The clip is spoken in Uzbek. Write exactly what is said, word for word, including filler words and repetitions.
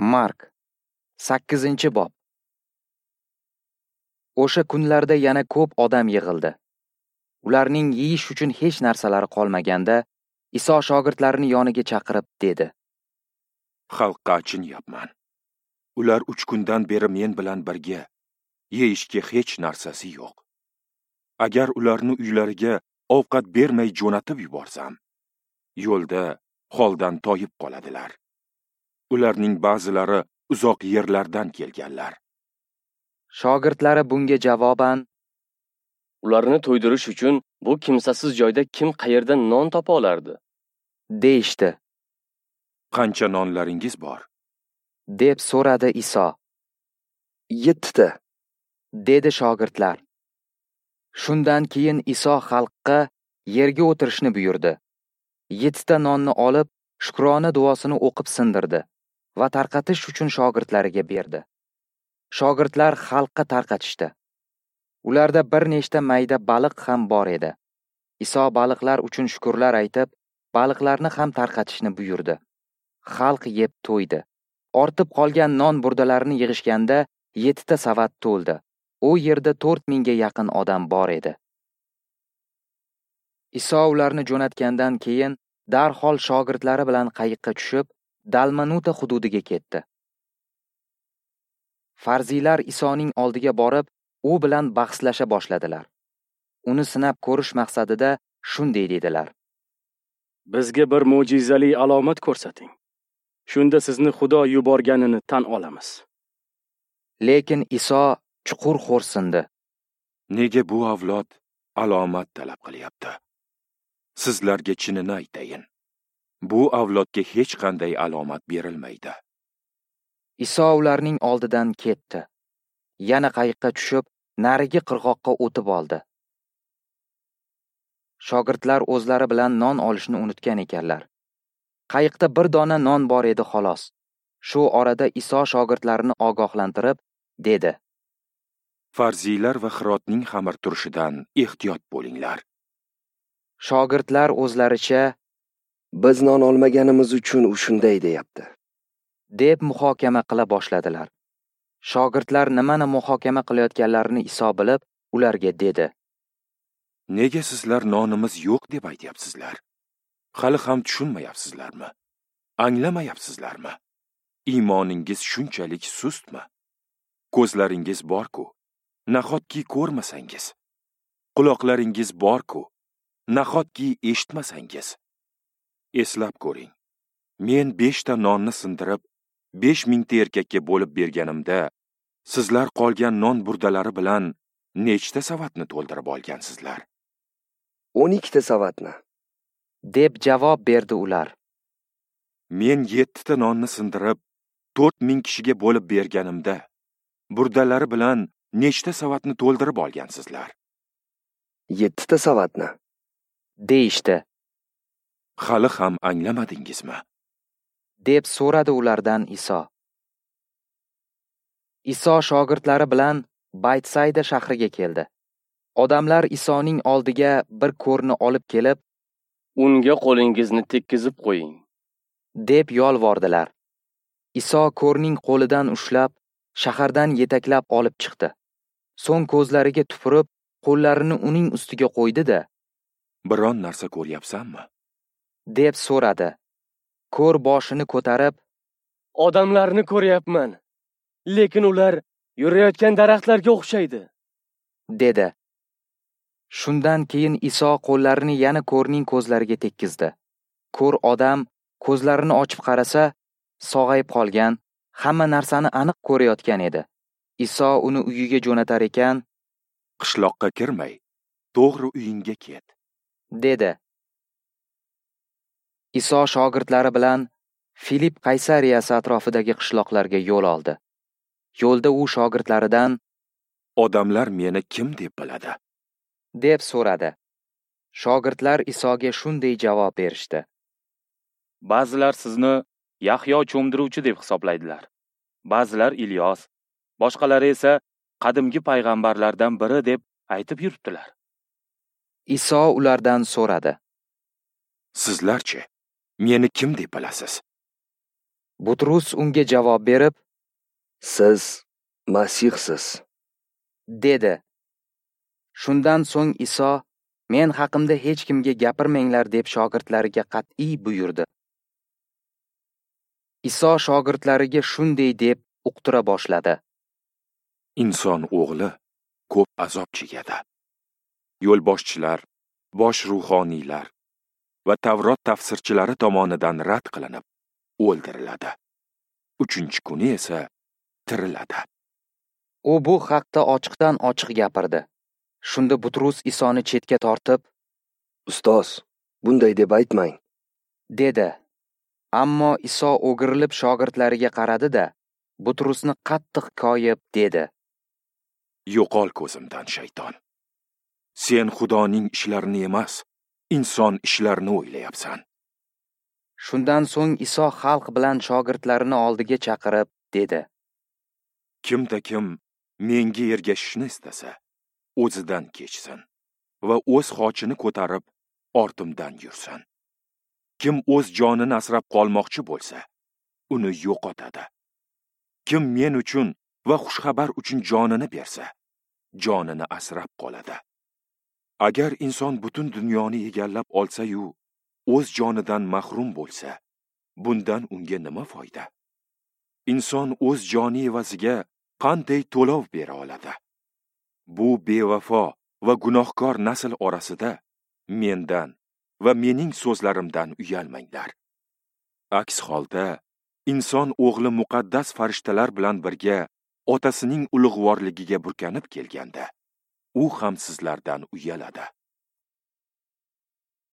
Mark sakkizinchi bob. O'sha kunlarda yana ko'p odam yig'ildi. Ularning yeyish uchun hech narsalari qolmaganda, Iso shogirdlarini yoniga chaqirib dedi: Xalqqa achinyapman. Ular uch kundan beri men bilan birga, yeyishga hech narsasi yo'q. Agar ularni uylariga ovqat bermay jo'natib yuborsam, yo'lda holdan toyib qoladilar. Ularning ba'zilari uzoq yerlardan kelganlar. Shogirdlari bunga javoban: Ularni to'ydirish uchun bu kimsasiz joyda kim qayerdan non topa olardi? deyishdi. Qancha nonlaringiz bor? deb so'radi Iso. Yettita, dedi shogirdlar. Shundan keyin Iso xalqqa yerga o'tirishni buyurdi. Yettita nonni olib, shukrona duosini o'qib sindirdi va tarqatish uchun shogirdlariga berdi. Shogirdlar xalqqa tarqatishdi. Ularda bir nechta mayda baliq ham bor edi. Iso baliqlar uchun shukrlar aytib, baliqlarni ham tarqatishni buyurdi. Xalq yeb to'ydi. Ortib qolgan non burdalarini yig'ishganda yettita savat to'ldi. U yerda to'rt mingga yaqin odam bor edi. Iso ularni jo'natgandan keyin darhol shogirdlari bilan qayiqqa tushib, Dalmanuta hududiga ketdi. Farziylar Isoning oldiga borib, u bilan bahslasha boshladilar. Uni sinab ko'rish maqsadida shunday dedilar: Bizga bir mo'jizali alomat ko'rsating. Shunda sizni Xudo yuborganini tan olamiz. Lekin Iso chuqur xo'rsindi. Nega bu avlod alomat talab qilyapti? Sizlarga chinini aytayin. Bu avlodga hech qanday alomat berilmaydi. Iso ularning oldidan ketdi. Yana qayiqqa tushib, narigi qirg'oqqa o'tib oldi. Shogirdlar o'zlari bilan non olishni unutgan ekanlar. Qayiqda bir dona non bor edi xolos. Shu orada Iso shogirdlarini ogohlantirib dedi: Farziylar va xirotning xamir turishidan ehtiyot bo'linglar. Shogirdlar o'zlaricha biz non olmaganimiz uchun u shunday deyapti, deb muhokama qila boshladilar. Shogirdlar nimani muhokama qilayotganlarini Iso bilib, ularga dedi: Nega sizlar nonimiz yo'q deb aytyapsizlar? Hali ham tushunmayapsizlarmi? Anglamayapsizlarmi? Iymoningiz shunchalik sustmi? Ko'zlaringiz bor-ku, nahotki ko'rmasangiz? Quloqlaringiz bor-ku, nahotki eshitmasangiz? Eslab ko'ring. Men beshta nonni sindirib, besh mingta erkakka bo'lib berganimda, sizlar qolgan non burdalari bilan nechta savatni to'ldirib olgansizlar? o'n ikkita savatni, deb javob berdi ular. Men yettita nonni sindirib, to'rt ming kishiga bo'lib berganimda, burdalari bilan nechta savatni to'ldirib olgansizlar? yettita savatni, deyishdi. Hali ham anglamadingizmi? deb so'radi ulardan Iso. Iso shogirdlari bilan Baytsayda shahriga keldi. Odamlar Isoning oldiga bir ko'rni olib kelib, Unga qo'lingizni tekkizib qo'ying, deb yolvordilar. Iso ko'rning qo'lidan ushlab, shahardan yetaklab olib chiqdi. So'ng ko'zlariga tupurib, qo'llarini uning ustiga qo'ydi-da, Biron narsa ko'ryapsanmi? deb so'radi. Ko'r boshini ko'tarib, Odamlarni ko'ryapman, lekin ular yurayotgan daraxtlarga o'xshaydi, dedi. Shundan keyin Iso qo'llarini yana ko'rning ko'zlariga tekkizdi. Ko'r odam ko'zlarini ochib qarasa, sog'ayib qolgan, hamma narsani aniq ko'rayotgan edi. Iso uni uyiga jo'natar ekan, Qishloqqa kirmay, to'g'ri uyingga ket. dedi. Iso shogirdlari bilan Filip Qaysariyasi atrofidagi qishloqlarga yo'l oldi. Yo'lda u shogirdlaridan Odamlar meni kim deb biladi? deb so'radi. Shogirdlar Isoga shunday javob berishdi: Ba'zilar sizni Yahyo cho'mdiruvchi deb hisoblaydilar. Ba'zilar Ilyos, boshqalari esa qadimgi payg'ambarlardan biri deb aytib yuribdilar. Iso ulardan so'radi: Sizlarchi, meni kim deb bilasiz? Butrus unga javob berib, Siz Masihsiz. dedi. Shundan so'ng Iso, men haqimda hech kimga gapirmanglar deb shogirdlariga qat'iy buyurdi. Iso shogirdlariga shunday deb uqtira boshladi. Inson o'g'li ko'p azob chekadi. Yo'lboshchilar, bosh ruhoniylar va Tavrot tafsirchilari tomonidan rad qilinib, o'ldiriladi. Uchinchi kuni esa tiriladi. U bu haqda ochiqdan ochiq gapirdi. Shunda Butrus Isoni chetga tortib, Ustoz, bunday deb aytmang. dedi. Ammo Iso o'girilib shogirdlariga qaradi-da, Butrusni qattiq koyib dedi. Yo'qol ko'zimdan shayton. Sen Xudoning ishlarini emas, inson ishlarini o'ylayapsan. Shundan so'ng Iso xalq bilan shogirdlarini oldiga chaqirib dedi. Kimda kim menga ergashishni istasa, o'zidan kechsin va o'z xochini ko'tarib ortimdan yursin. Kim o'z jonini asrab qolmoqchi bo'lsa, uni yo'qotadi. Kim men uchun va xushxabar uchun jonini bersa, jonini asrab qoladi. Agar inson butun dunyoni egallab olsa-yu, o'z jonidan mahrum bo'lsa, bundan unga nima foyda? Inson o'z joni evaziga qanday to'lov bera oladi? Bu bevafo va gunohkor nasl orasida mendan va mening so'zlarimdan uyalmanglar. Aks holda, inson o'g'li muqaddas farishtalar bilan birga otasining ulug'vorligiga burkanib kelganda, u ham sizlardan uyaladi.